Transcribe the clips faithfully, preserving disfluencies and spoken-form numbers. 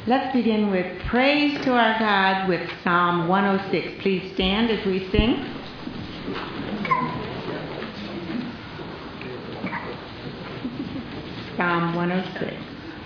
Let's begin with praise to our God with Psalm one oh six. Please stand as we sing. Psalm one oh six.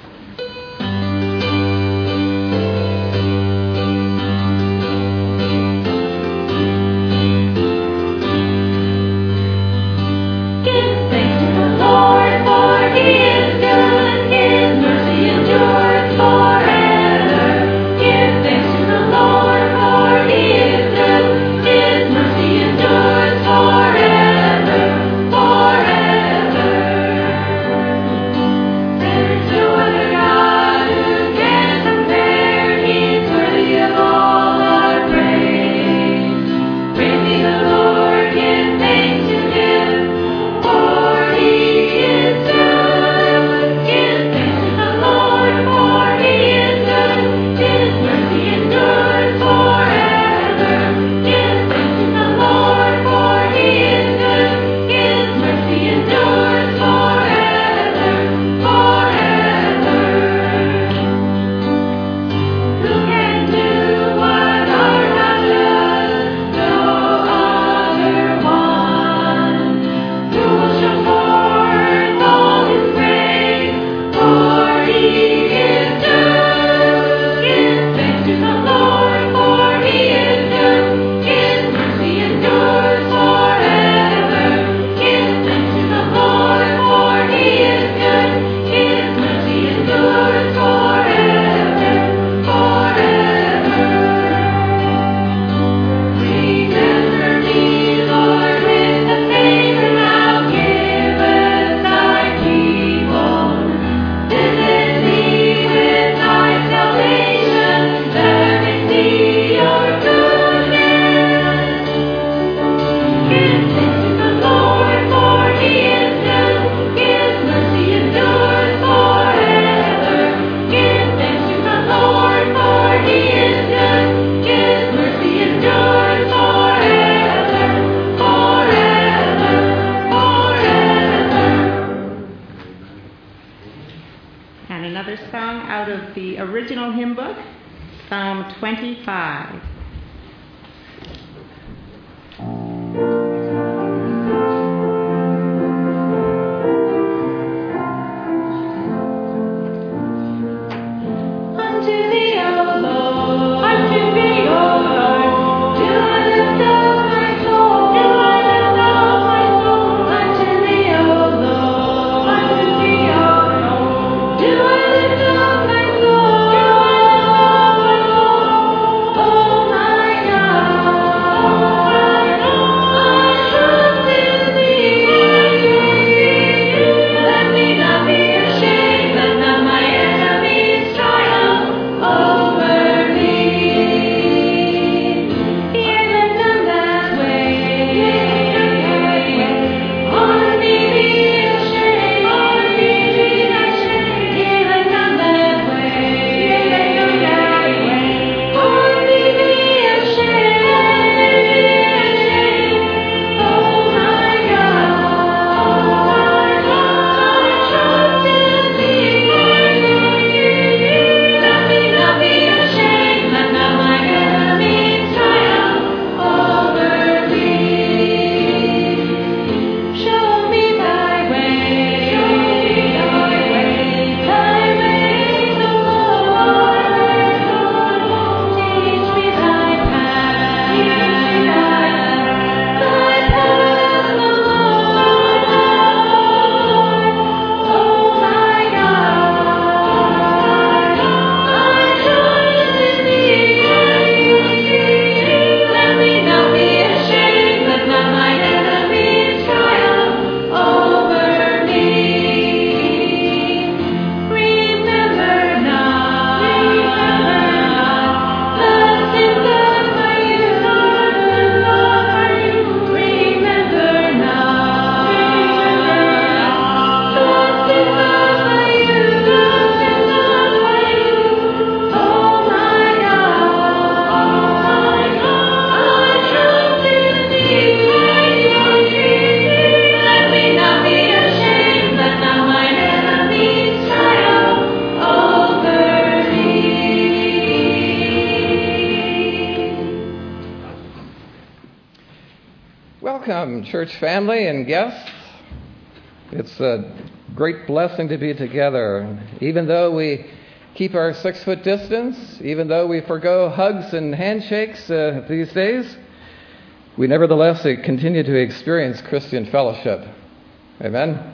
Psalm twenty-five. Oh welcome, church family and guests. It's a great blessing to be together. Even though we keep our six-foot distance, even though we forgo hugs and handshakes uh, these days, we nevertheless continue to experience Christian fellowship. Amen?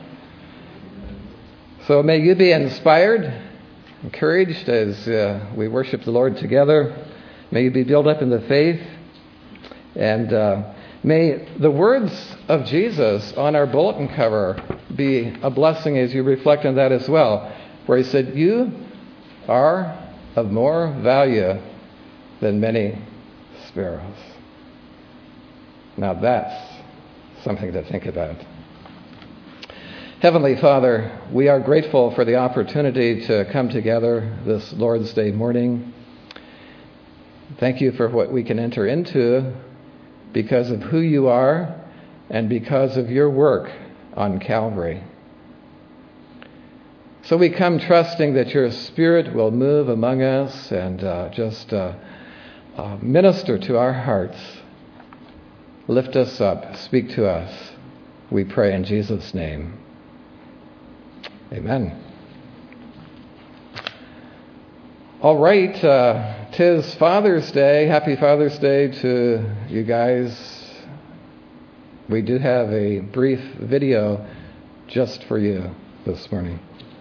So may you be inspired, encouraged as uh, we worship the Lord together. May you be built up in the faith. And uh, may the words of Jesus on our bulletin cover be a blessing as you reflect on that as well, where he said, "You are of more value than many sparrows." Now that's something to think about. Heavenly Father, we are grateful for the opportunity to come together this Lord's Day morning. Thank you for what we can enter into because of who you are and because of your work on Calvary. So we come trusting that your Spirit will move among us and uh, just uh, uh, minister to our hearts. Lift us up, speak to us. We pray in Jesus' name. Amen. All right, uh, 'tis Father's Day. Happy Father's Day to you guys. We do have a brief video just for you this morning.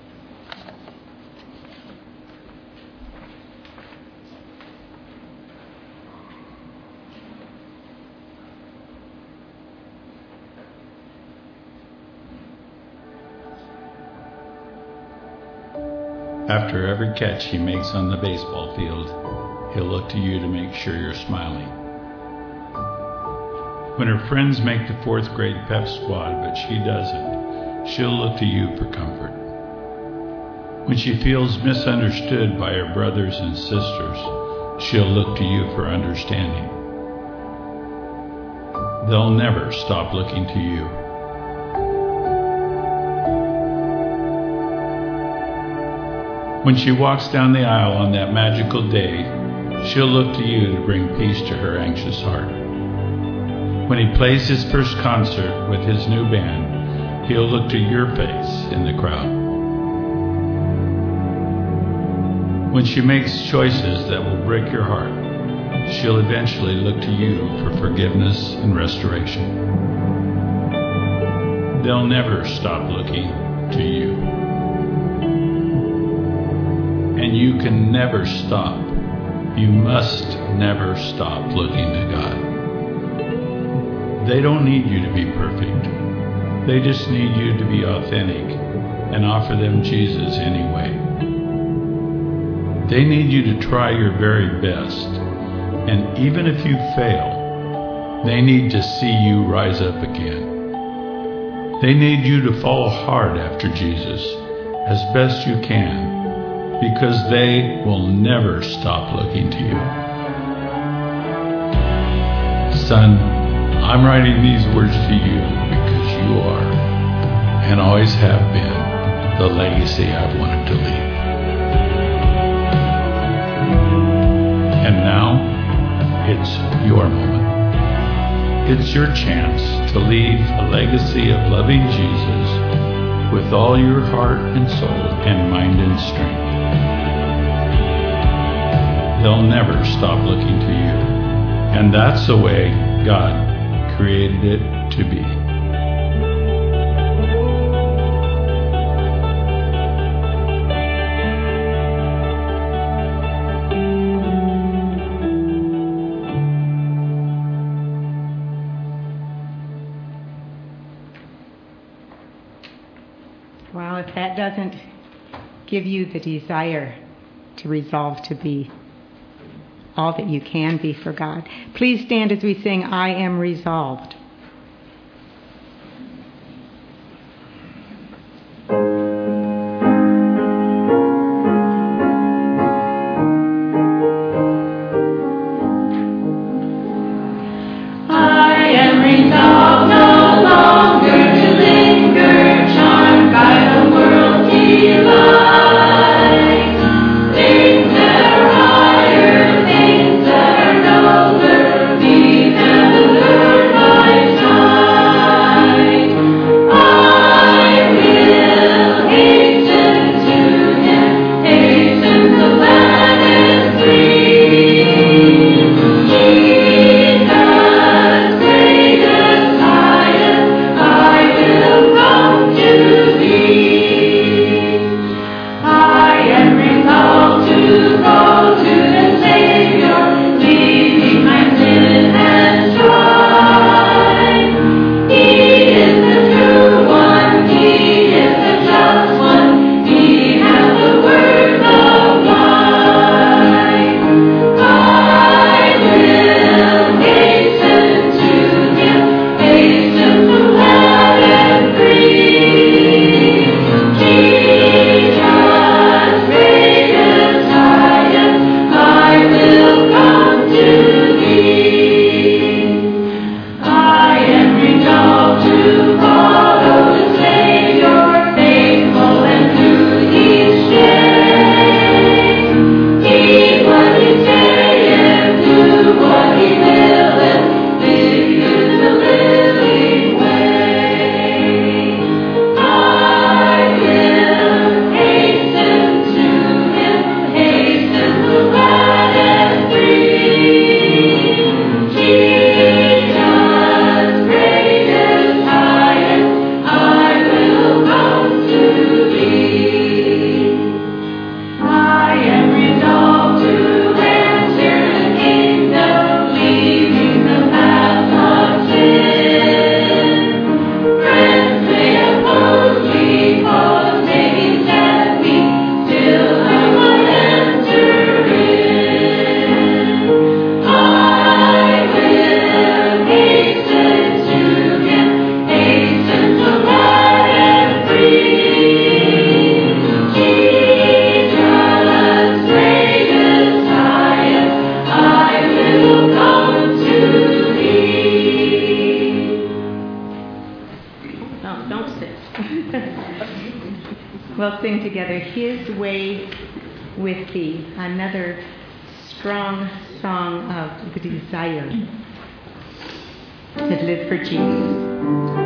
After every catch he makes on the baseball field, he'll look to you to make sure you're smiling. When her friends make the fourth grade pep squad, but she doesn't, she'll look to you for comfort. When she feels misunderstood by her brothers and sisters, she'll look to you for understanding. They'll never stop looking to you. When she walks down the aisle on that magical day, she'll look to you to bring peace to her anxious heart. When he plays his first concert with his new band, he'll look to your face in the crowd. When she makes choices that will break your heart, she'll eventually look to you for forgiveness and restoration. They'll never stop looking to you. And you can never stop. You must never stop looking to God. They don't need you to be perfect. They just need you to be authentic and offer them Jesus anyway. They need you to try your very best. And even if you fail, they need to see you rise up again. They need you to follow hard after Jesus as best you can, because they will never stop looking to you. Son, I'm writing these words to you because you are, and always have been, the legacy I've wanted to leave. And now, it's your moment. It's your chance to leave a legacy of loving Jesus with all your heart and soul and mind and strength. They'll never stop looking to you. And that's the way God created it to be. Well, if that doesn't give you the desire to resolve to be all that you can be for God, please stand as we sing, "I Am Resolved." Bye. We'll sing together, His Way with Thee, another strong song of the desire to live for Jesus.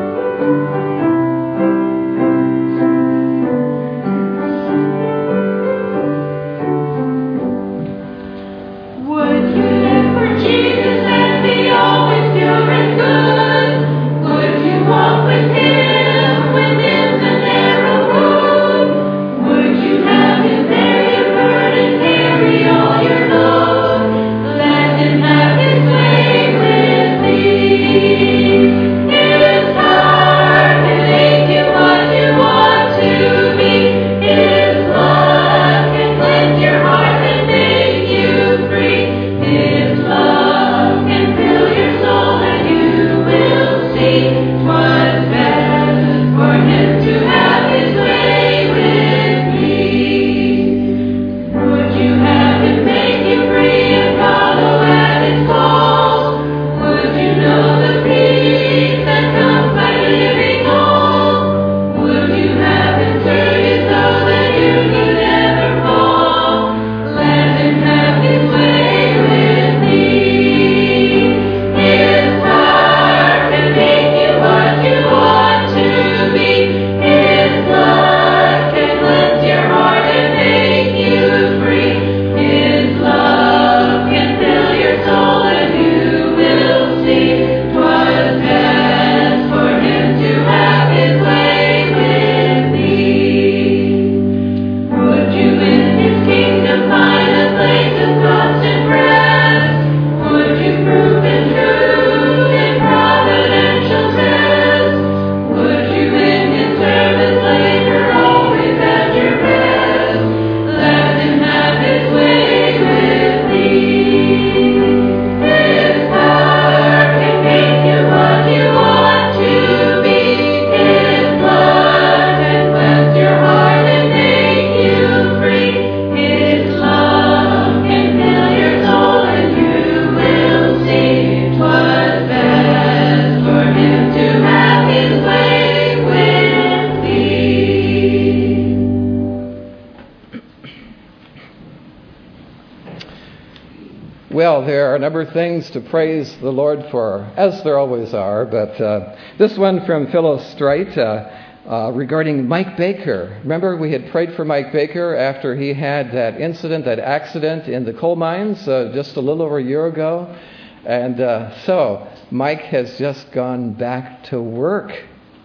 Well, there are a number of things to praise the Lord for, as there always are, but uh, this one from Phyllis Strite uh, uh, regarding Mike Baker. Remember, we had prayed for Mike Baker after he had that incident, that accident in the coal mines uh, just a little over a year ago. And uh, so, Mike has just gone back to work.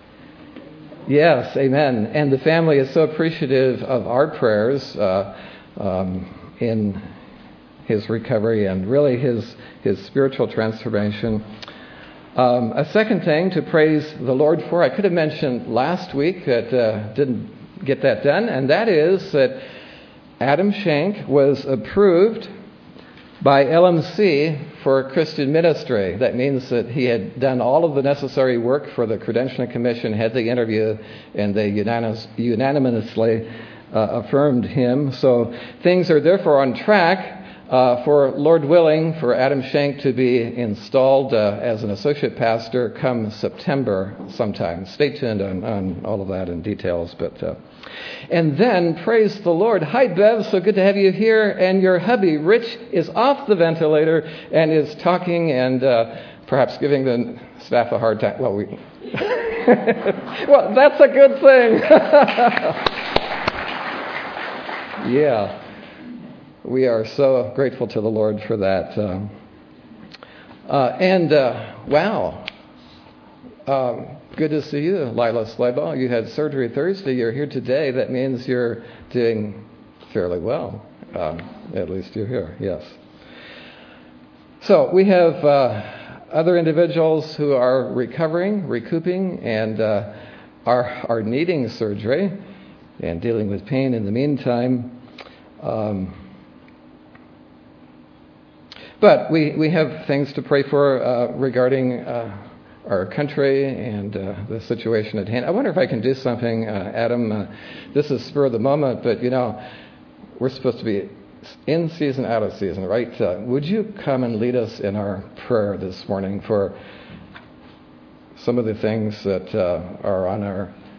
Yes, amen. And the family is so appreciative of our prayers uh, um, in his recovery and really his his spiritual transformation. Um, a second thing to praise the Lord for, I could have mentioned last week that uh, didn't get that done, and that is that Adam Shank was approved by L M C for Christian ministry. That means that he had done all of the necessary work for the Credentialing Commission, had the interview, and they unanimous, unanimously uh, affirmed him. So things are therefore on track uh, for, Lord willing, for Adam Shank to be installed uh, as an associate pastor come September sometime. Stay tuned on, on all of that in details. But uh, and then, praise the Lord. Hi, Bev. So good to have you here. And your hubby, Rich, is off the ventilator and is talking and uh, perhaps giving the staff a hard time. Well, we... well, that's a good thing. Yeah. We are so grateful to the Lord for that. Uh, uh, and, uh, wow. Um, good to see you, Lila Sleibaugh. You had surgery Thursday. You're here today. That means you're doing fairly well. Um, at least you're here, yes. So we have uh, other individuals who are recovering, recouping, and uh, are, are needing surgery and dealing with pain in the meantime. Um, but we, we have things to pray for uh, regarding uh, our country and uh, the situation at hand. I wonder if I can do something, uh, Adam. Uh, this is spur of the moment, but you know, we're supposed to be in season, out of season, right? Uh, would you come and lead us in our prayer this morning for some of the things that uh, are on our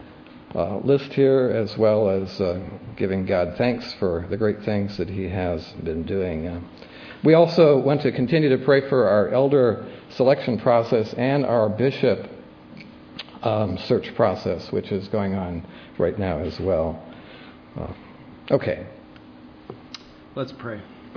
uh, list here, as well as uh, giving God thanks for the great things that he has been doing. Uh, we also want to continue to pray for our elder selection process and our bishop um, search process, which is going on right now as well. Uh, okay. Let's pray.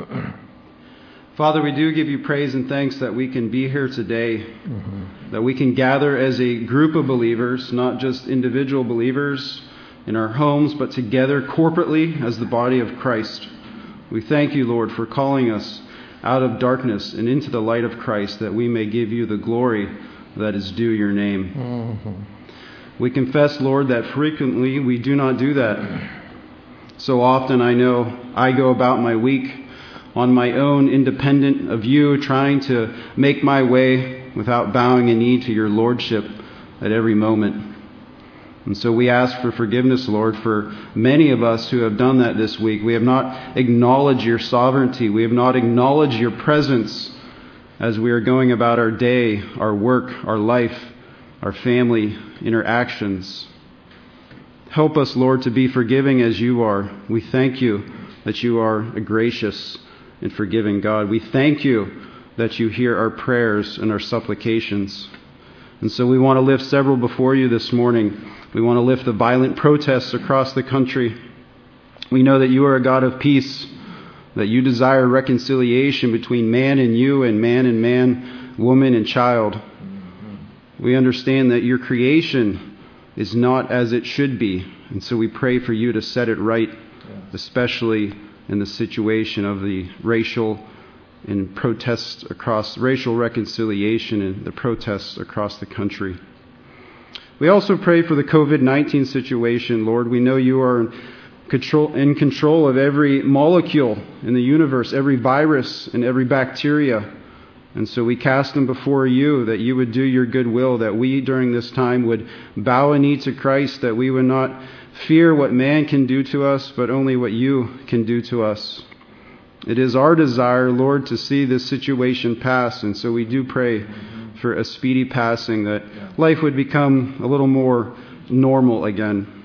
Father, we do give you praise and thanks that we can be here today, mm-hmm. that we can gather as a group of believers, not just individual believers in our homes, but together corporately as the body of Christ. We thank you, Lord, for calling us out of darkness and into the light of Christ, that we may give you the glory that is due your name. Mm-hmm. We confess, Lord, that frequently we do not do that. So often I know I go about my week on my own, independent of you, trying to make my way without bowing a knee to your lordship at every moment. And so we ask for forgiveness, Lord, for many of us who have done that this week. We have not acknowledged your sovereignty. We have not acknowledged your presence as we are going about our day, our work, our life, our family interactions. Help us, Lord, to be forgiving as you are. We thank you that you are a gracious and forgiving God. We thank you that you hear our prayers and our supplications. And so we want to lift several before you this morning. We want to lift the violent protests across the country. We know that you are a God of peace, that you desire reconciliation between man and you, and man and man, woman and child. We understand that your creation is not as it should be, and so we pray for you to set it right, especially in the situation of the racial and protests across racial reconciliation and the protests across the country. We also pray for the covid nineteen situation, Lord. We know you are in control, in control of every molecule in the universe, every virus and every bacteria. And so we cast them before you, that you would do your good will, that we during this time would bow a knee to Christ, that we would not fear what man can do to us, but only what you can do to us. It is our desire, Lord, to see this situation pass, and so we do pray for a speedy passing, that life would become a little more normal again.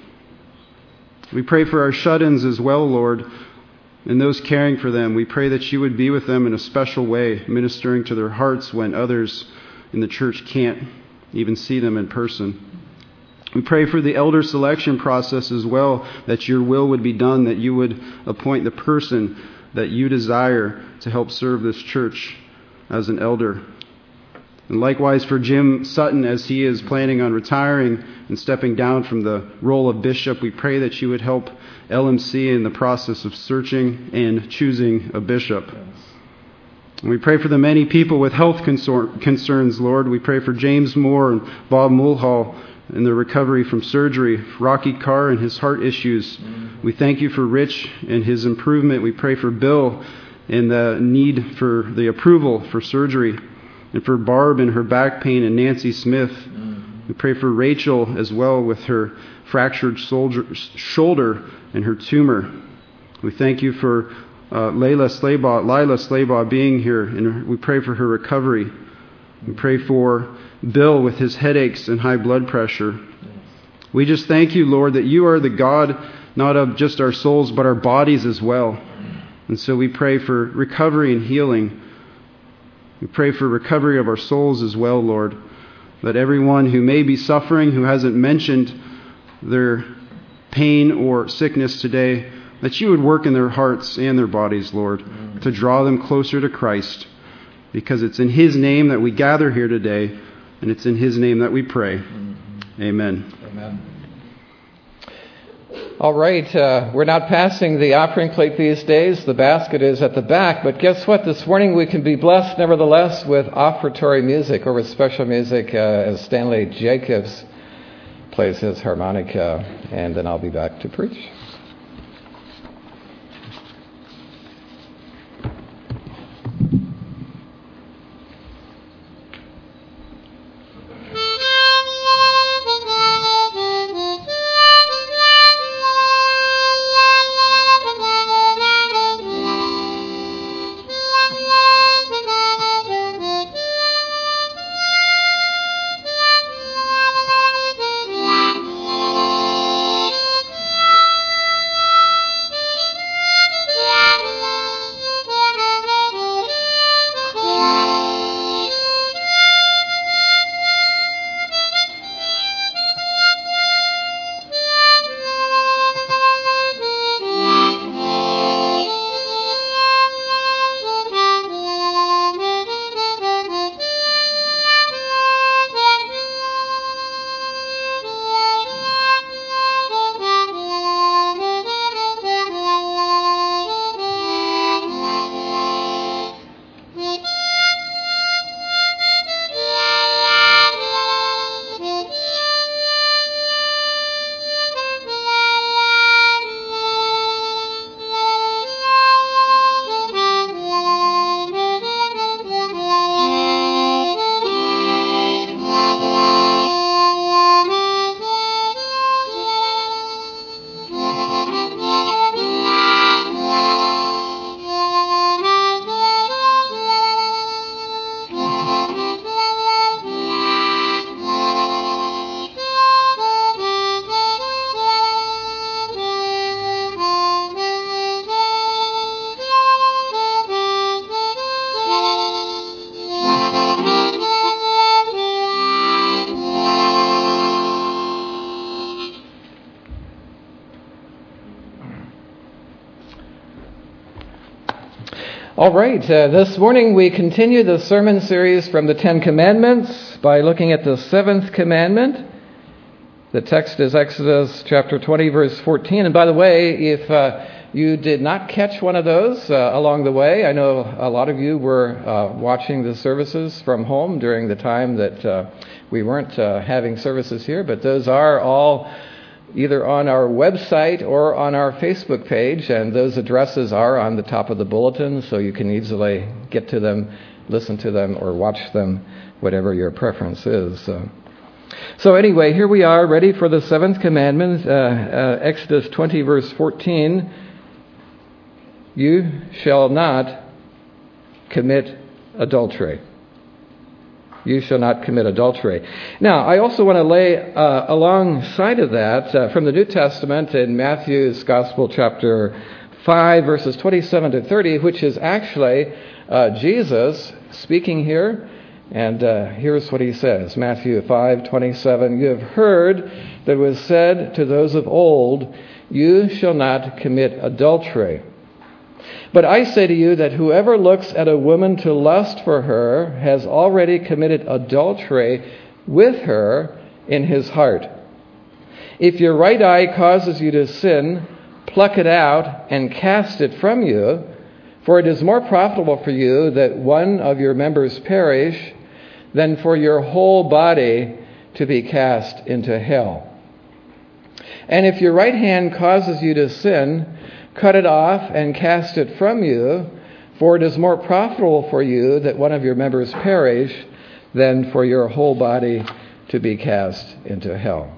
We pray for our shut-ins as well, Lord, and those caring for them. We pray that you would be with them in a special way, ministering to their hearts when others in the church can't even see them in person. We pray for the elder selection process as well, that your will would be done, that you would appoint the person that you desire to help serve this church as an elder. And likewise for Jim Sutton, as he is planning on retiring and stepping down from the role of bishop, we pray that you would help L M C in the process of searching and choosing a bishop. And we pray for the many people with health concerns, Lord. We pray for James Moore and Bob Mulhall in their recovery from surgery, Rocky Carr and his heart issues. Mm-hmm. We thank you for Rich and his improvement. We pray for Bill and the need for the approval for surgery, and for Barb and her back pain, and Nancy Smith. Mm-hmm. We pray for Rachel as well with her fractured soldier, shoulder and her tumor. We thank you for uh, Layla Slaybaugh, Lila Slaybaugh being here, and we pray for her recovery. We pray for Bill with his headaches and high blood pressure. We just thank you, Lord, that you are the God not of just our souls, but our bodies as well. And so we pray for recovery and healing. We pray for recovery of our souls as well, Lord, that everyone who may be suffering, who hasn't mentioned their pain or sickness today, that you would work in their hearts and their bodies, Lord, to draw them closer to Christ, because it's in his name that we gather here today, and it's in his name that we pray. Mm-hmm. Amen. Amen. All right, uh, we're not passing the offering plate these days. The basket is at the back. But guess what? This morning we can be blessed, nevertheless, with offertory music, or with special music uh, as Stanley Jacobs plays his harmonica. And then I'll be back to preach. All right, uh, this morning we continue the sermon series from the Ten Commandments by looking at the seventh commandment. The text is Exodus chapter twenty, verse fourteen. And by the way, if uh, you did not catch one of those uh, along the way, I know a lot of you were uh, watching the services from home during the time that uh, we weren't uh, having services here, but those are all either on our website or on our Facebook page, and those addresses are on the top of the bulletin, so you can easily get to them, listen to them, or watch them, whatever your preference is. Uh, so anyway, here we are, ready for the seventh commandment, uh, uh, Exodus twenty, verse fourteen. You shall not commit adultery. You shall not commit adultery. Now, I also want to lay uh, alongside of that uh, from the New Testament in Matthew's Gospel, chapter five, verses twenty-seven to thirty, which is actually uh, Jesus speaking here. And uh, here's what he says, Matthew five twenty-seven. You have heard that it was said to those of old, you shall not commit adultery. But I say to you that whoever looks at a woman to lust for her has already committed adultery with her in his heart. If your right eye causes you to sin, pluck it out and cast it from you, for it is more profitable for you that one of your members perish than for your whole body to be cast into hell. And if your right hand causes you to sin, cut it off and cast it from you, for it is more profitable for you that one of your members perish than for your whole body to be cast into hell.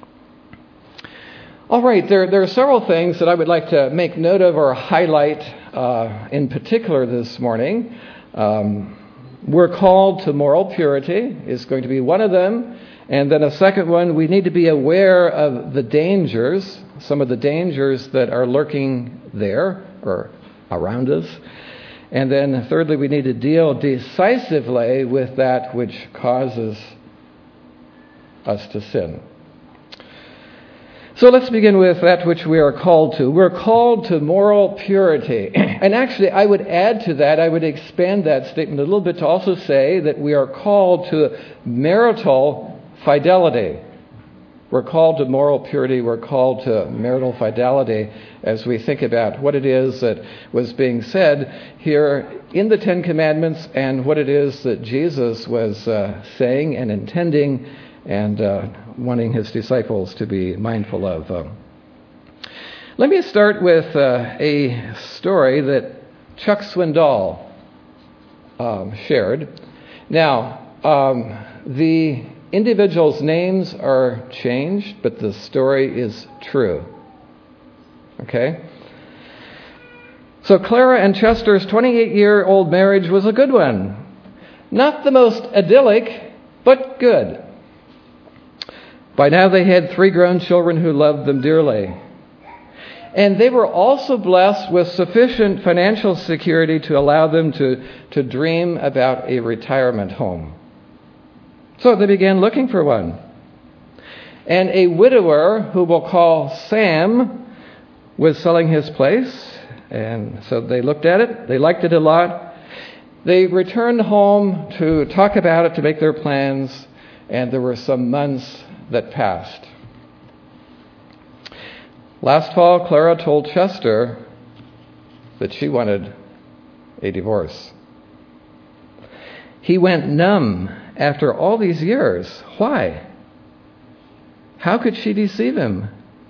All right, there, there are several things that I would like to make note of or highlight uh, in particular this morning. Um, we're called to moral purity is going to be one of them. And then a second one, we need to be aware of the dangers, some of the dangers that are lurking there or around us. And then thirdly, we need to deal decisively with that which causes us to sin. So let's begin with that which we are called to. We're called to moral purity. And actually, I would add to that, I would expand that statement a little bit to also say that we are called to marital fidelity. We're called to moral purity. We're called to marital fidelity as we think about what it is that was being said here in the Ten Commandments and what it is that Jesus was uh, saying and intending and uh, wanting his disciples to be mindful of. Um, let me start with uh, a story that Chuck Swindoll um, shared. Now, um, the individuals' names are changed, but the story is true. Okay? So Clara and Chester's twenty-eight-year-old marriage was a good one. Not the most idyllic, but good. By now they had three grown children who loved them dearly. And they were also blessed with sufficient financial security to allow them to, to dream about a retirement home. So they began looking for one. And a widower, who we'll call Sam, was selling his place. And so they looked at it. They liked it a lot. They returned home to talk about it, to make their plans. And there were some months that passed. Last fall, Clara told Chester that she wanted a divorce. He went numb after all these years. Why? How could she deceive him?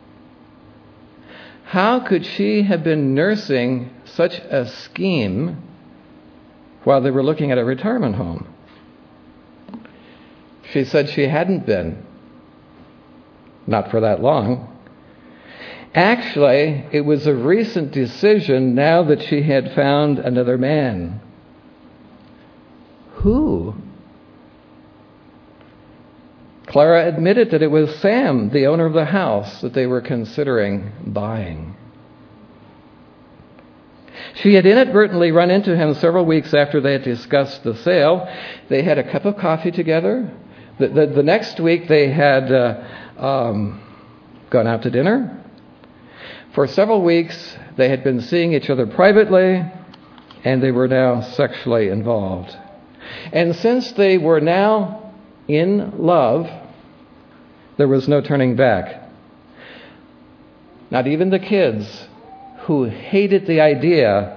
How could she have been nursing such a scheme while they were looking at a retirement home? She said she hadn't been. Not for that long. Actually, it was a recent decision now that she had found another man. Who? Clara admitted that it was Sam, the owner of the house, that they were considering buying. She had inadvertently run into him several weeks after they had discussed the sale. They had a cup of coffee together. The, the, the next week they had uh, um, gone out to dinner. For several weeks they had been seeing each other privately. and they were now sexually involved. And since they were now in love, there was no turning back. Not even the kids, who hated the idea,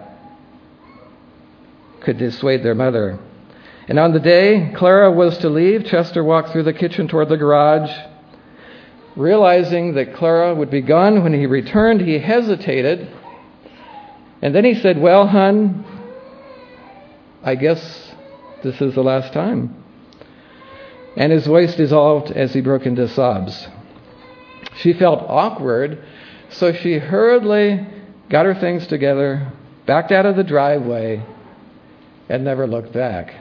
could dissuade their mother. And on the day Clara was to leave, Chester walked through the kitchen toward the garage. Realizing that Clara would be gone when he returned, he hesitated. And then he said, "Well, hon, I guess this is the last time." And his voice dissolved as he broke into sobs. She felt awkward, so she hurriedly got her things together, backed out of the driveway, and never looked back.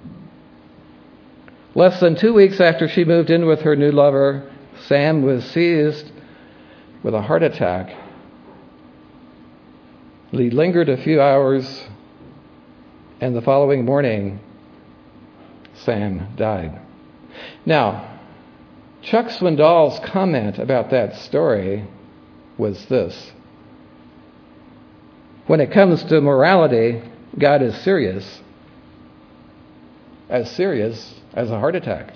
Less than two weeks after she moved in with her new lover, Sam was seized with a heart attack. He lingered a few hours, and the following morning, Sam died. Now, Chuck Swindoll's comment about that story was this: when it comes to morality, God is serious, as serious as a heart attack.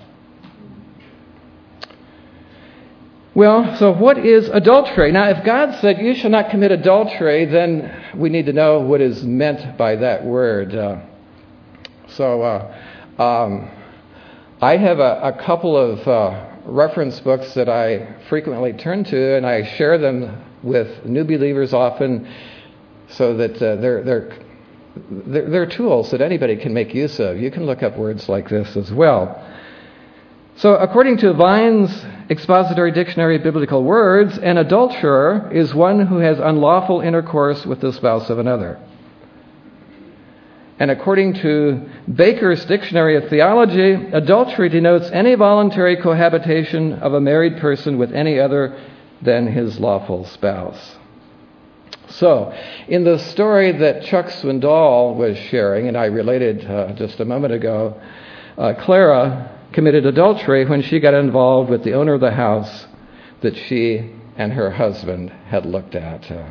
Well, so what is adultery? Now, if God said you shall not commit adultery, then we need to know what is meant by that word. Uh, so uh, um, I have a, a couple of uh, reference books that I frequently turn to, and I share them with new believers often, so that uh, they're they're they're they're tools that anybody can make use of. You can look up words like this as well. So, according to Vine's Expository Dictionary of Biblical Words, an adulterer is one who has unlawful intercourse with the spouse of another. And according to Baker's Dictionary of Theology, adultery denotes any voluntary cohabitation of a married person with any other than his lawful spouse. So, in the story that Chuck Swindoll was sharing, and I related uh, just a moment ago, uh, Clara committed adultery when she got involved with the owner of the house that she and her husband had looked at. Uh,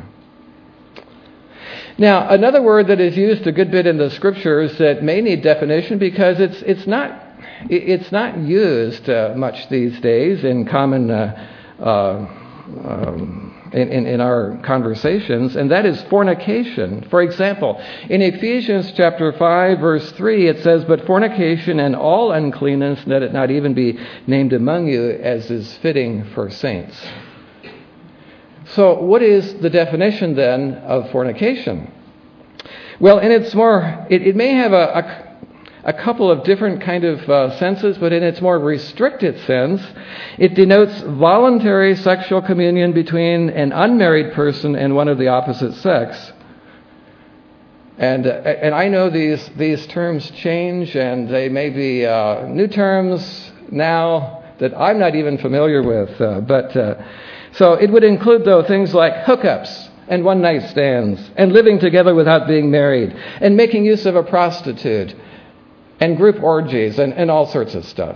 now, another word that is used a good bit in the scriptures that may need definition because it's it's not it's not used uh, much these days in common uh, uh, um, in, in in our conversations, and that is fornication. For example, in Ephesians chapter five, verse three, it says, "But fornication and all uncleanness, let it not even be named among you, as is fitting for saints." So, what is the definition then of fornication? Well, in its more, it, it may have a, a, a couple of different kind of uh, senses, but in its more restricted sense, it denotes voluntary sexual communion between an unmarried person and one of the opposite sex. And uh, and I know these these terms change, and they may be uh, new terms now that I'm not even familiar with, uh, but. Uh, So it would include, though, things like hookups and one-night stands and living together without being married and making use of a prostitute and group orgies and, and all sorts of stuff.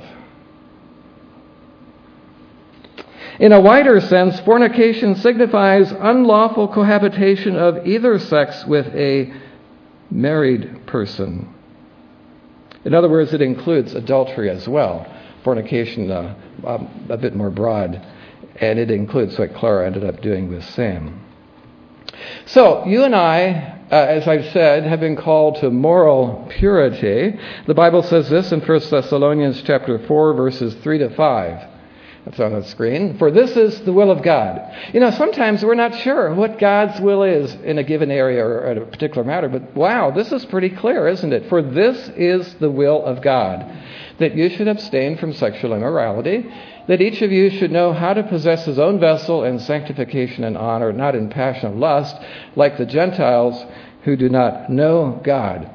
In a wider sense, fornication signifies unlawful cohabitation of either sex with a married person. In other words, it includes adultery as well. Fornication, uh, um, a bit more broad. And it includes what Clara ended up doing with Sam. So, you and I, uh, as I've said, have been called to moral purity. The Bible says this in First Thessalonians chapter four, verses three to five. That's on the screen. "For this is the will of God." You know, sometimes we're not sure what God's will is in a given area or in a particular matter, but wow, this is pretty clear, isn't it? "For this is the will of God, that you should abstain from sexual immorality, that each of you should know how to possess his own vessel in sanctification and honor, not in passion of lust, like the Gentiles who do not know God.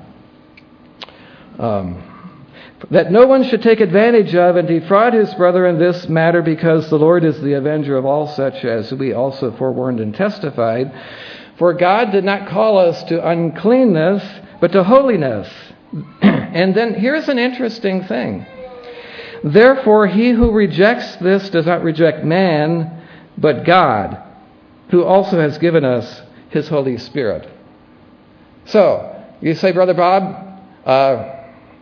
Um, that no one should take advantage of and defraud his brother in this matter, because the Lord is the avenger of all such, as we also forewarned and testified. For God did not call us to uncleanness, but to holiness." And then here's an interesting thing. "Therefore, he who rejects this does not reject man, but God, who also has given us his Holy Spirit." So, You say, Brother Bob, uh,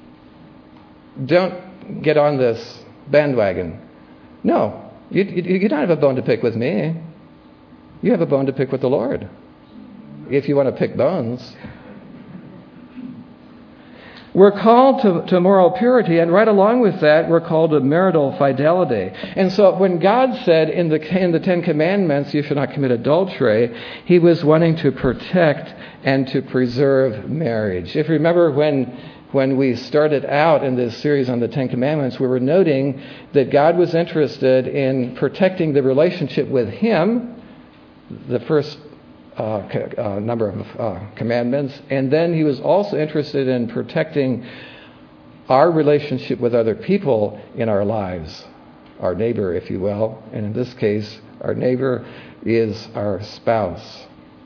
don't get on this bandwagon. No, you, you, you don't have a bone to pick with me. You have a bone to pick with the Lord, if you want to pick bones. We're called to, to moral purity, and right along with that, we're called to marital fidelity. And so when God said in the, in the Ten Commandments, you shall not commit adultery, he was wanting to protect and to preserve marriage. If you remember when, when we started out in this series on the Ten Commandments, we were noting that God was interested in protecting the relationship with him, the first Uh, uh, number of uh, commandments, and then he was also interested in protecting our relationship with other people in our lives, our neighbor, if you will, and in this case, our neighbor is our spouse.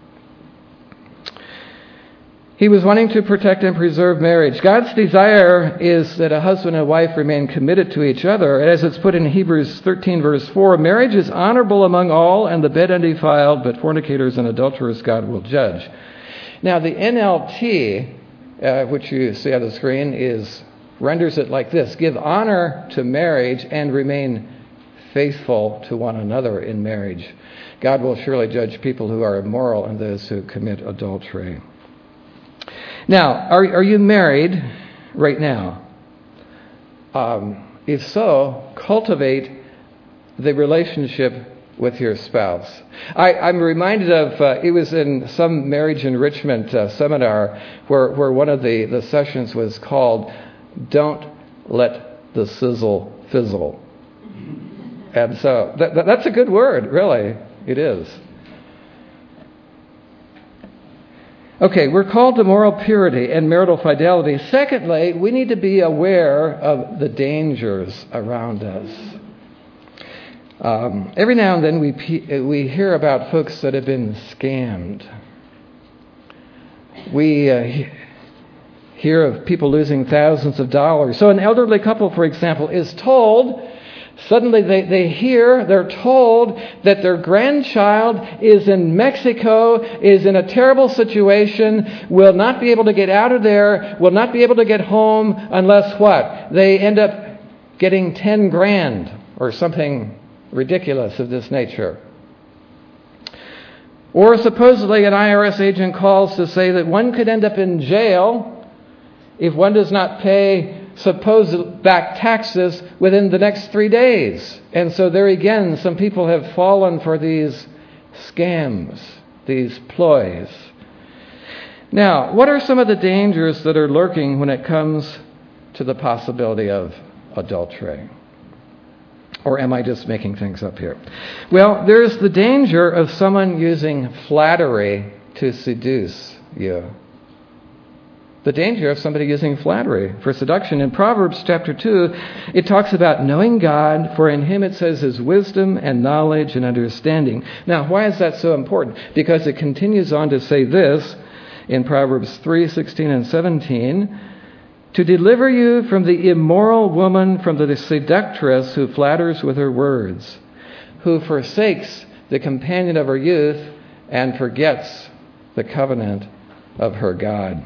He was wanting to protect and preserve marriage. God's desire is that a husband and wife remain committed to each other. And as it's put in Hebrews thirteen, verse four, marriage is honorable among all, and the bed undefiled, but fornicators and adulterers God will judge. Now, the N L T, uh, which you see on the screen, is renders it like this: give honor to marriage and remain faithful to one another in marriage. God will surely judge people who are immoral and those who commit adultery. Now, are, are you married right now? Um, if so, cultivate the relationship with your spouse. I, I'm reminded of, uh, it was in some marriage enrichment uh, seminar where, where one of the, the sessions was called, Don't Let the Sizzle Fizzle. And so that, that, that's a good word, really. It is. Okay, we're called to moral purity and marital fidelity. Secondly, we need to be aware of the dangers around us. Um, every now and then we we hear about folks that have been scammed. We uh, hear of people losing thousands of dollars. So an elderly couple, for example, is told, suddenly they, they hear, they're told that their grandchild is in Mexico, is in a terrible situation, will not be able to get out of there, will not be able to get home unless what? They end up getting ten grand or something ridiculous of this nature. Or supposedly an I R S agent calls to say that one could end up in jail if one does not pay supposed back taxes within the next three days. And so there again, some people have fallen for these scams, these ploys. Now, what are some of the dangers that are lurking when it comes to the possibility of adultery? Or am I just making things up here? Well, there's the danger of someone using flattery to seduce you. The danger of somebody using flattery for seduction. In Proverbs chapter two, it talks about knowing God, for in him it says is wisdom and knowledge and understanding. Now, why is that so important? Because it continues on to say this in Proverbs three, sixteen and seventeen, to deliver you from the immoral woman, from the seductress who flatters with her words, who forsakes the companion of her youth and forgets the covenant of her God.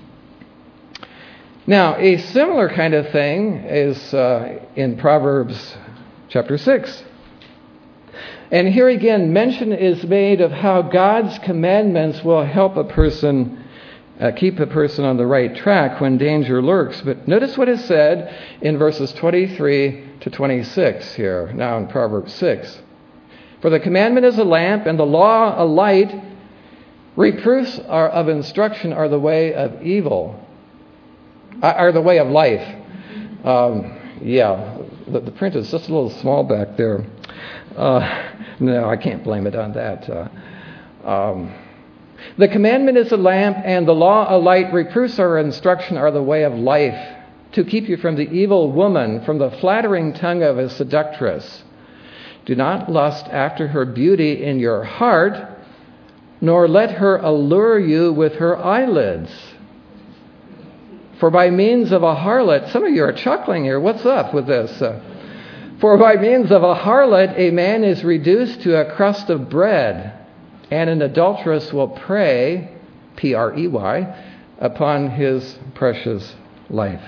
Now, a similar kind of thing is uh, in Proverbs chapter six. And here again, mention is made of how God's commandments will help a person, uh, keep a person on the right track when danger lurks. But notice what is said in verses twenty-three to twenty-six here, now in Proverbs six. For the commandment is a lamp, and the law a light. Reproofs are of instruction are the way of evil. Are the way of life. Um, yeah, the, the print is just a little small back there. Uh, no, I can't blame it on that. Uh, um, the commandment is a lamp, and the law a light. Reproofs or instruction are the way of life, to keep you from the evil woman, from the flattering tongue of a seductress. Do not lust after her beauty in your heart, nor let her allure you with her eyelids. For by means of a harlot, some of you are chuckling here. What's up with this? Uh, For by means of a harlot, a man is reduced to a crust of bread, and an adulteress will prey, P R E Y, upon his precious life.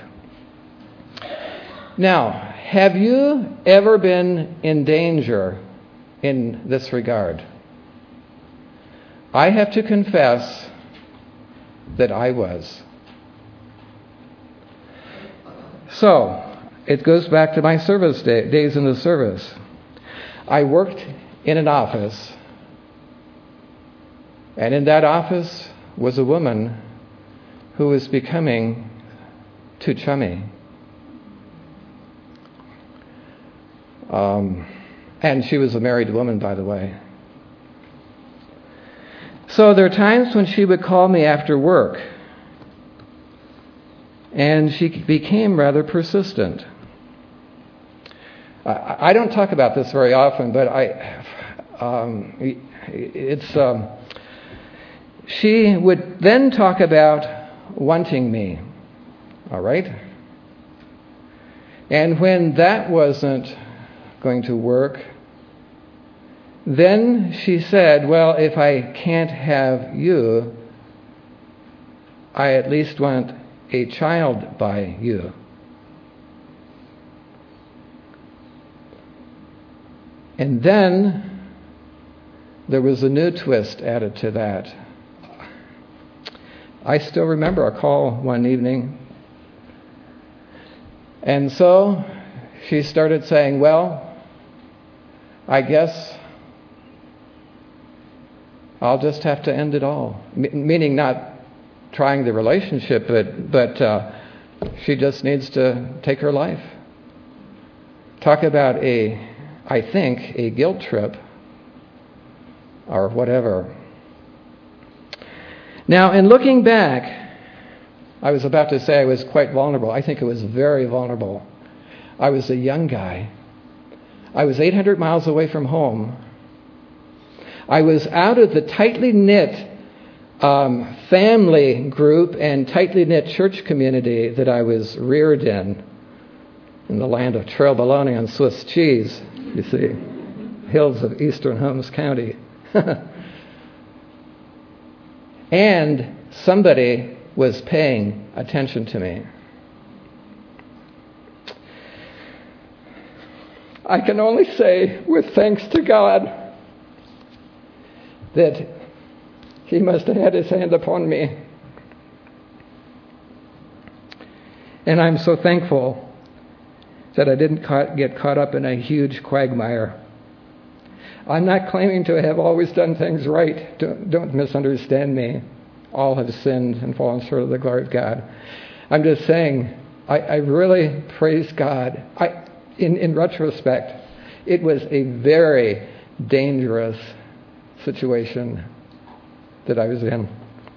Now, have you ever been in danger in this regard? I have to confess that I was. So, it goes back to my service day, days in the service. I worked in an office, and in that office was a woman who was becoming too chummy. Um, and she was a married woman, by the way. So there are times when she would call me after work, and she became rather persistent. I, I don't talk about this very often, but I, um, it's. Um, she would then talk about wanting me. All right? And when that wasn't going to work, then she said, well, if I can't have you, I at least want a child by you. And then there was a new twist added to that. I still remember a call one evening. And so she started saying, well, I guess I'll just have to end it all. M- meaning not trying the relationship, but, but uh, she just needs to take her life. Talk about a, I think, a guilt trip or whatever. Now, in looking back, I was about to say I was quite vulnerable. I think it was very vulnerable. I was a young guy. I was eight hundred miles away from home. I was out of the tightly knit um, family group and tightly knit church community that I was reared in, in the land of trail bologna and Swiss cheese, you see, hills of eastern Holmes County. And somebody was paying attention to me. I can only say, with thanks to God, that He must have had His hand upon me. And I'm so thankful that I didn't ca- get caught up in a huge quagmire. I'm not claiming to have always done things right. Don't, don't misunderstand me. All have sinned and fallen short of the glory of God. I'm just saying, I, I really praise God. I, in, in retrospect, it was a very dangerous situation that I was in.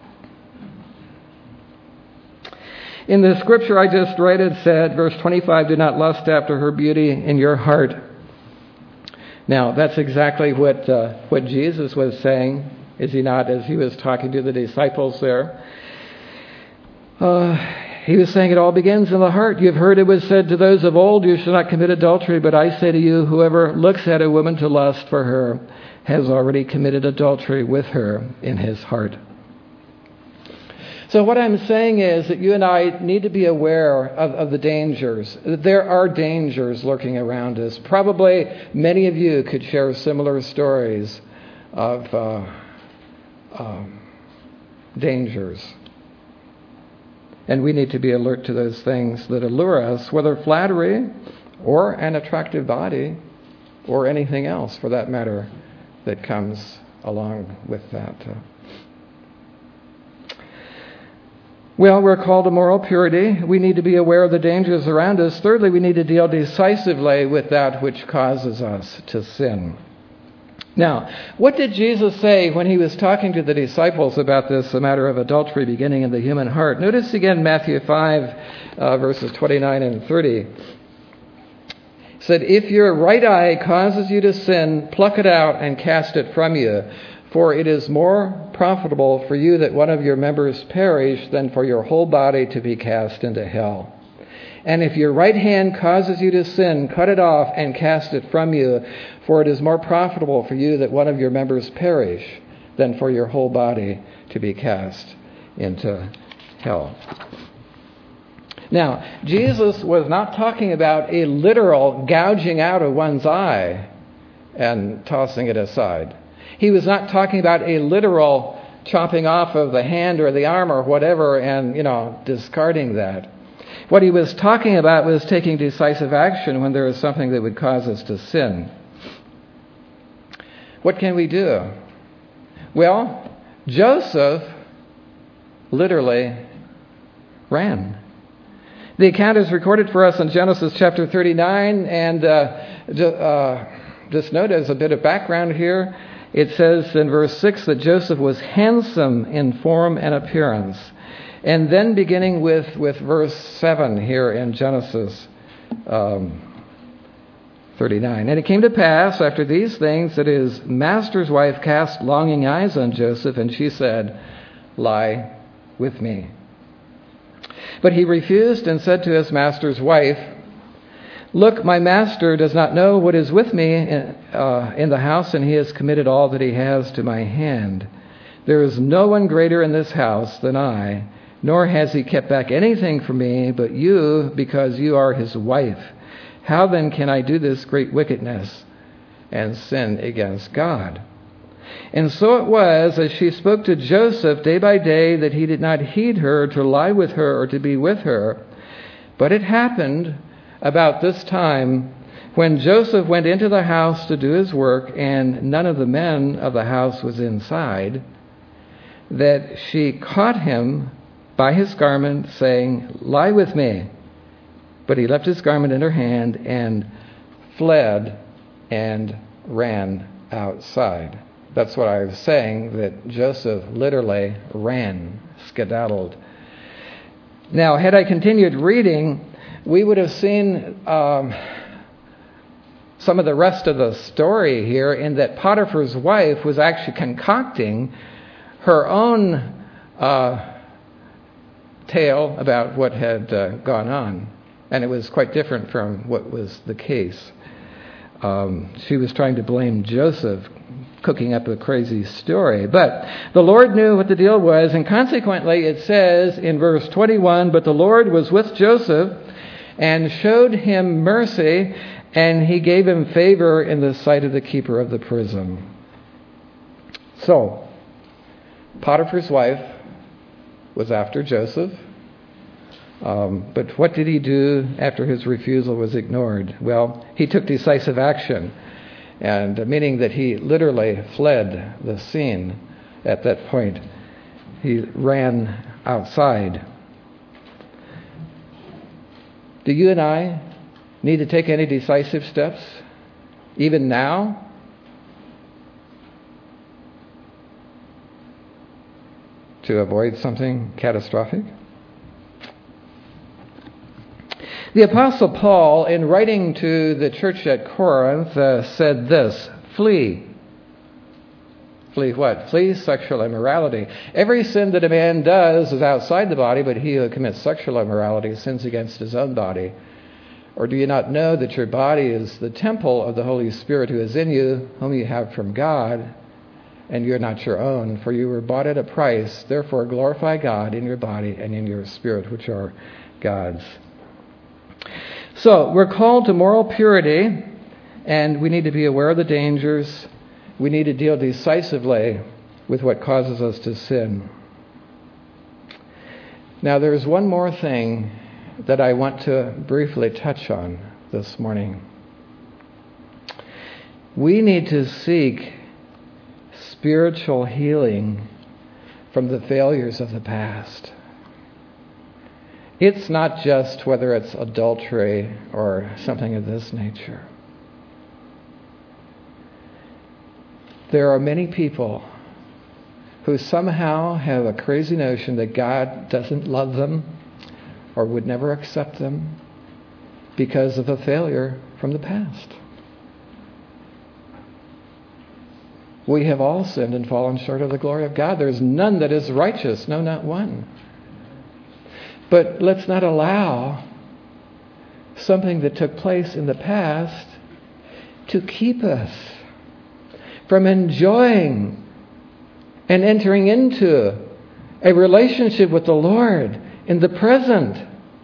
In the scripture I just read, it said, verse twenty-five, do not lust after her beauty in your heart. Now, that's exactly what uh, what Jesus was saying, is he not, as he was talking to the disciples there? Uh, he was saying it all begins in the heart. You've heard it was said to those of old, you shall not commit adultery, but I say to you, whoever looks at a woman to lust for her has already committed adultery with her in his heart. So what I'm saying is that you and I need to be aware of, of the dangers. There are dangers lurking around us. Probably many of you could share similar stories of uh, um, dangers. And we need to be alert to those things that allure us, whether flattery or an attractive body or anything else, for that matter, that comes along with that. Uh, Well, we're called to moral purity. We need to be aware of the dangers around us. Thirdly, we need to deal decisively with that which causes us to sin. Now, what did Jesus say when he was talking to the disciples about this, the matter of adultery beginning in the human heart? Notice again Matthew five, uh, verses twenty-nine and thirty. He said, if your right eye causes you to sin, pluck it out and cast it from you. For it is more profitable for you that one of your members perish than for your whole body to be cast into hell. And if your right hand causes you to sin, cut it off and cast it from you. For it is more profitable for you that one of your members perish than for your whole body to be cast into hell. Now, Jesus was not talking about a literal gouging out of one's eye and tossing it aside. He was not talking about a literal chopping off of the hand or the arm or whatever and, you know, discarding that. What he was talking about was taking decisive action when there is something that would cause us to sin. What can we do? Well, Joseph literally ran. The account is recorded for us in Genesis chapter thirty-nine, and uh, uh, just note as a bit of background here, it says in verse six that Joseph was handsome in form and appearance. And then beginning with, with verse seven here in Genesis um, thirty-nine. And it came to pass after these things that his master's wife cast longing eyes on Joseph, and she said, "Lie with me." But he refused and said to his master's wife, "Look, my master does not know what is with me in, uh, in the house, and he has committed all that he has to my hand. There is no one greater in this house than I, nor has he kept back anything from me but you, because you are his wife. How then can I do this great wickedness and sin against God?" And so it was, as she spoke to Joseph day by day, that he did not heed her to lie with her or to be with her. But it happened about this time when Joseph went into the house to do his work, and none of the men of the house was inside, that she caught him by his garment, saying, "Lie with me." But he left his garment in her hand and fled and ran outside. That's what I was saying, that Joseph literally ran, skedaddled. Now, had I continued reading, we would have seen um, some of the rest of the story here, in that Potiphar's wife was actually concocting her own uh, tale about what had uh, gone on. And it was quite different from what was the case. Um, she was trying to blame Joseph, cooking up a crazy story. But the Lord knew what the deal was, and consequently it says in verse twenty-one, "But the Lord was with Joseph and showed him mercy, and he gave him favor in the sight of the keeper of the prison." So, Potiphar's wife was after Joseph. Um, but what did he do after his refusal was ignored? Well, he took decisive action, and uh, meaning that he literally fled the scene at that point. He ran outside. Do you and I need to take any decisive steps, even now? To avoid something catastrophic? The Apostle Paul, in writing to the church at Corinth, uh, said this, "Flee." Flee what? Flee sexual immorality. Every sin that a man does is outside the body, but he who commits sexual immorality sins against his own body. Or do you not know that your body is the temple of the Holy Spirit who is in you, whom you have from God, and you are not your own? For you were bought at a price. Therefore glorify God in your body and in your spirit, which are God's. So, we're called to moral purity, and we need to be aware of the dangers. We need to deal decisively with what causes us to sin. Now, there's one more thing that I want to briefly touch on this morning. We need to seek spiritual healing from the failures of the past. It's not just whether it's adultery or something of this nature. There are many people who somehow have a crazy notion that God doesn't love them or would never accept them because of a failure from the past. We have all sinned and fallen short of the glory of God. There's none that is righteous, no, not one. But let's not allow something that took place in the past to keep us from enjoying and entering into a relationship with the Lord in the present.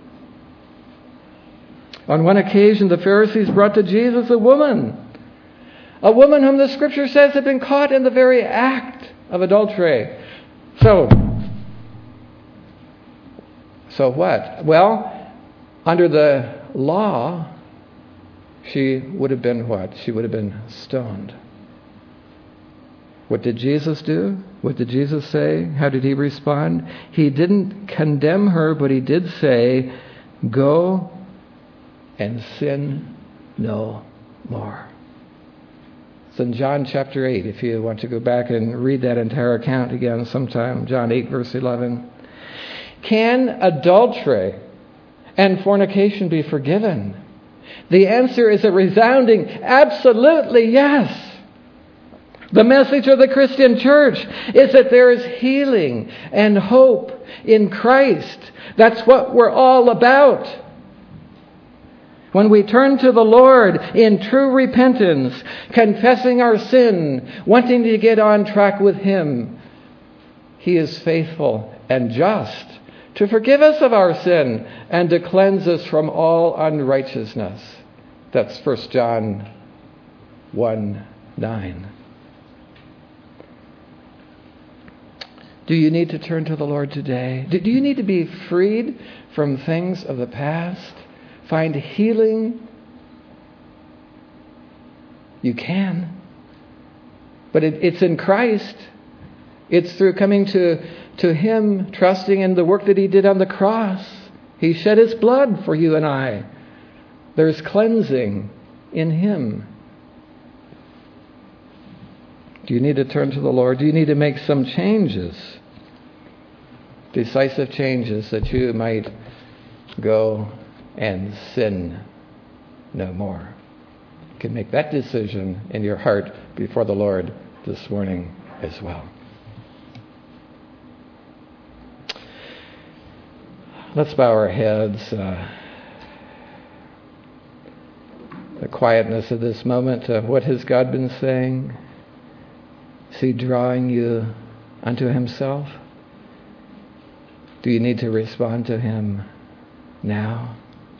On one occasion, the Pharisees brought to Jesus a woman, a woman whom the Scripture says had been caught in the very act of adultery. So, so what? Well, under the law, she would have been what? She would have been stoned. What did Jesus do? What did Jesus say? How did he respond? He didn't condemn her, but he did say, go and sin no more. It's in John chapter eight, if you want to go back and read that entire account again sometime. John eight, verse eleven. Can adultery and fornication be forgiven? The answer is a resounding, absolutely yes. The message of the Christian church is that there is healing and hope in Christ. That's what we're all about. When we turn to the Lord in true repentance, confessing our sin, wanting to get on track with Him, He is faithful and just to forgive us of our sin and to cleanse us from all unrighteousness. That's First John one nine. Do you need to turn to the Lord today? Do you need to be freed from things of the past? Find healing? You can. But it, it's in Christ. It's through coming to, to Him, trusting in the work that He did on the cross. He shed His blood for you and I. There's cleansing in Him. Do you need to turn to the Lord? Do you need to make some changes? Decisive changes that you might go and sin no more. You can make that decision in your heart before the Lord this morning as well. Let's bow our heads. Uh, the quietness of this moment. Uh, what has God been saying? Is He drawing you unto Himself? Do you need to respond to Him now?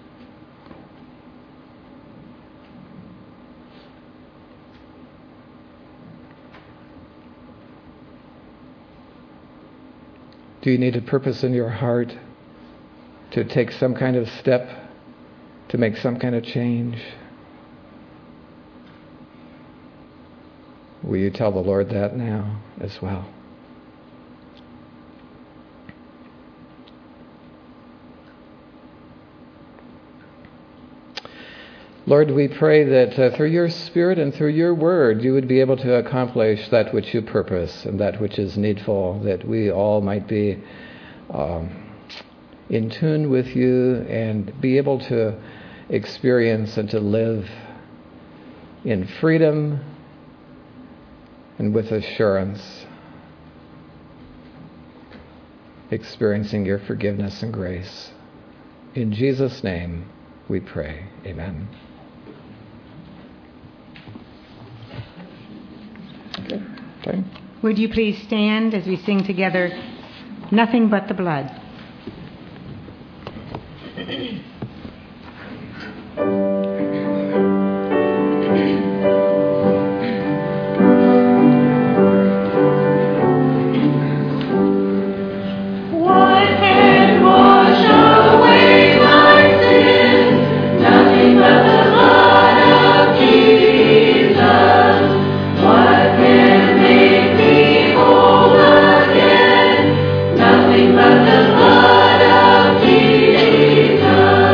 Do you need a purpose in your heart to take some kind of step, to make some kind of change? Will you tell the Lord that now as well? Lord, we pray that uh, through your Spirit and through your word, you would be able to accomplish that which you purpose and that which is needful, that we all might be um, in tune with you and be able to experience and to live in freedom and with assurance, experiencing your forgiveness and grace. In Jesus' name we pray. Amen. Okay. Okay. Would you please stand as we sing together, Nothing But the Blood? Nothing but the blood of Jesus.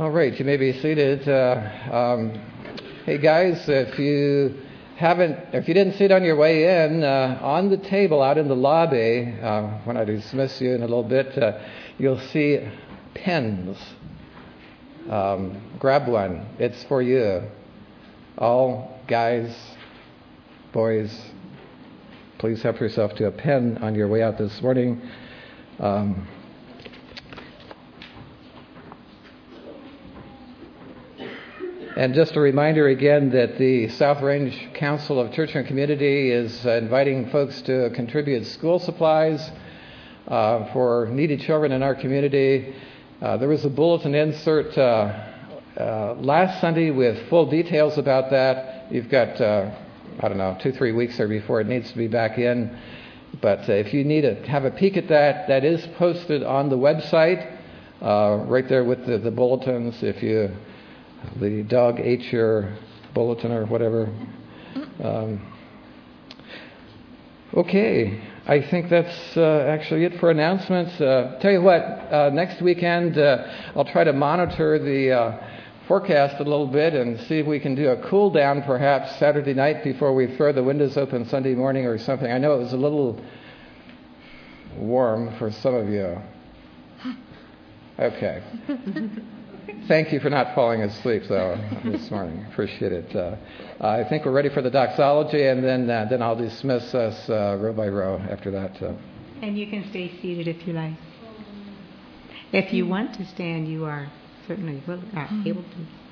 All right, you may be seated. Uh, um, hey guys, if you haven't, if you didn't see it on your way in, uh, on the table out in the lobby, uh, when I dismiss you in a little bit, uh, you'll see pens. Um, grab one. It's for you. All guys, boys, please help yourself to a pen on your way out this morning. Um, And just a reminder again that the South Range Council of Church and Community is uh, inviting folks to contribute school supplies uh, for needy children in our community. Uh, there was a bulletin insert uh, uh, last Sunday with full details about that. You've got, uh, I don't know, two, three weeks there before it needs to be back in. But uh, if you need to have a peek at that, that is posted on the website, uh, right there with the, the bulletins. If you the dog ate your bulletin or whatever. Um, okay, I think that's uh, actually it for announcements. Uh, tell you what, uh, next weekend uh, I'll try to monitor the uh, forecast a little bit and see if we can do a cool down perhaps Saturday night before we throw the windows open Sunday morning or something. I know it was a little warm for some of you. Okay. Thank you for not falling asleep, though, this morning. Appreciate it. Uh, I think we're ready for the doxology, and then uh, then I'll dismiss us uh, row by row after that. Uh. And you can stay seated if you like. If you want to stand, you are certainly will, uh, able to.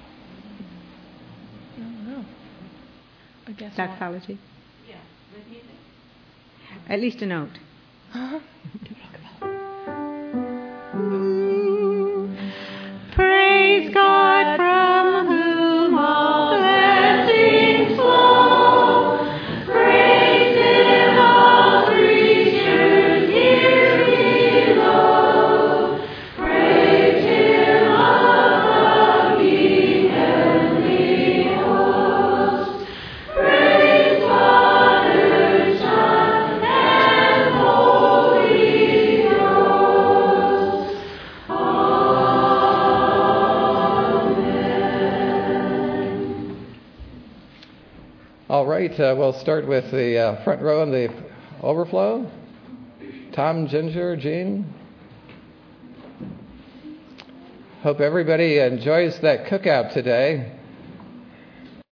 I don't know. I guess Doxology? Yeah. With music? At least a note. Praise God from whom all blessings flow. Praise Him, all creatures here below. Praise Him above the heavenly hosts. Praise Father, Son, and Holy Ghost. All right, uh, we'll start with the uh, front row and the overflow. Tom, Ginger, Jean. Hope everybody enjoys that cookout today.